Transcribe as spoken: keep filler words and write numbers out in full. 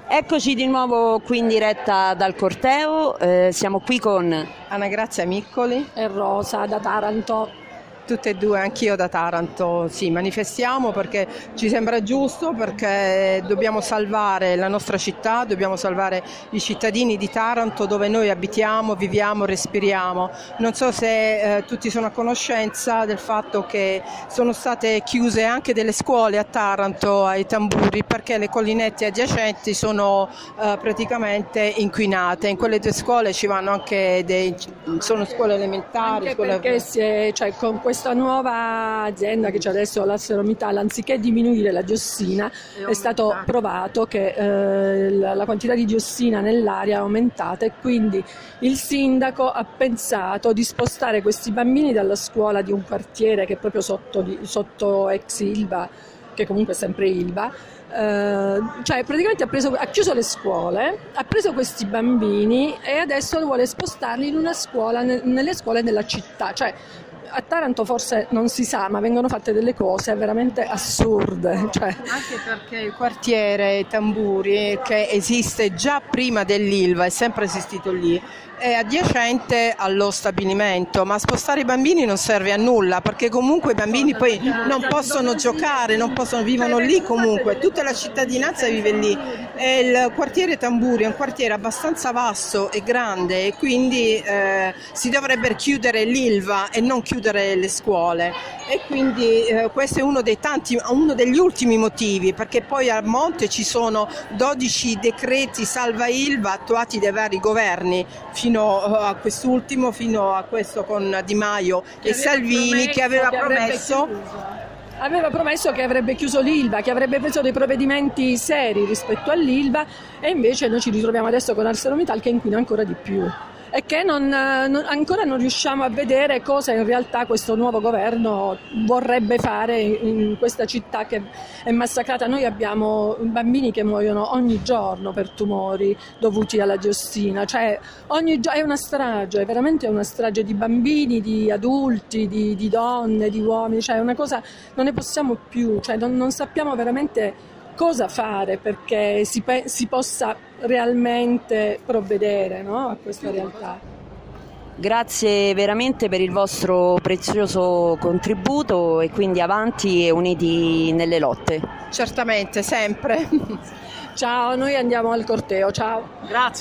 Eccoci di nuovo qui in diretta dal corteo, eh, siamo qui con Anna Grazia Miccoli e Rosa da Taranto. Tutte e due, anch'io da Taranto, sì, manifestiamo perché ci sembra giusto, perché dobbiamo salvare la nostra città, dobbiamo salvare i cittadini di Taranto dove noi abitiamo, viviamo, respiriamo. Non so se eh, tutti sono a conoscenza del fatto che sono state chiuse anche delle scuole a Taranto, ai Tamburi, perché le collinette adiacenti sono eh, praticamente inquinate. In quelle due scuole ci vanno anche dei, sono scuole elementari. Anche scuole... perché si è, cioè, con questa nuova azienda che c'è adesso, l'ArcelorMittal, anziché diminuire la diossina, è stato provato che eh, la, la quantità di diossina nell'aria è aumentata, e quindi il sindaco ha pensato di spostare questi bambini dalla scuola di un quartiere che è proprio sotto, di, sotto ex Ilva, che comunque è sempre Ilva. Uh, cioè praticamente ha, preso, ha chiuso le scuole, ha preso questi bambini e adesso vuole spostarli in una scuola, ne, nelle scuole della città. Cioè, a Taranto forse non si sa, ma vengono fatte delle cose veramente assurde. Cioè. Anche perché il quartiere Tamburi, che esiste già prima dell'Ilva, è sempre esistito lì, è adiacente allo stabilimento, ma spostare i bambini non serve a nulla, perché comunque i bambini poi non possono giocare, non possono, vivono lì comunque, tutta la cittadinanza vive lì. E il quartiere Tamburi è un quartiere abbastanza vasto e grande, e quindi eh, si dovrebbe chiudere l'Ilva e non chiudere le scuole, e quindi eh, questo è uno dei tanti, uno degli ultimi motivi, perché poi a monte ci sono dodici decreti salva Ilva attuati dai vari governi, fino a quest'ultimo, fino a questo con Di Maio e Salvini, che aveva promesso aveva promesso che avrebbe chiuso l'Ilva, che avrebbe preso dei provvedimenti seri rispetto all'Ilva, e invece noi ci ritroviamo adesso con ArcelorMittal che inquina ancora di più, e che non, non, ancora non riusciamo a vedere cosa in realtà questo nuovo governo vorrebbe fare in questa città che è massacrata. Noi abbiamo bambini che muoiono ogni giorno per tumori dovuti alla diossina, cioè ogni gio- è una strage, è veramente una strage di bambini, di adulti, di, di donne, di uomini, cioè è una cosa, non ne possiamo più, cioè non, non sappiamo veramente cosa fare perché si, pe- si possa realmente provvedere, no, a questa realtà. Grazie veramente per il vostro prezioso contributo, e quindi avanti e uniti nelle lotte. certamente, sempre. Ciao, noi andiamo al corteo, ciao. Grazie.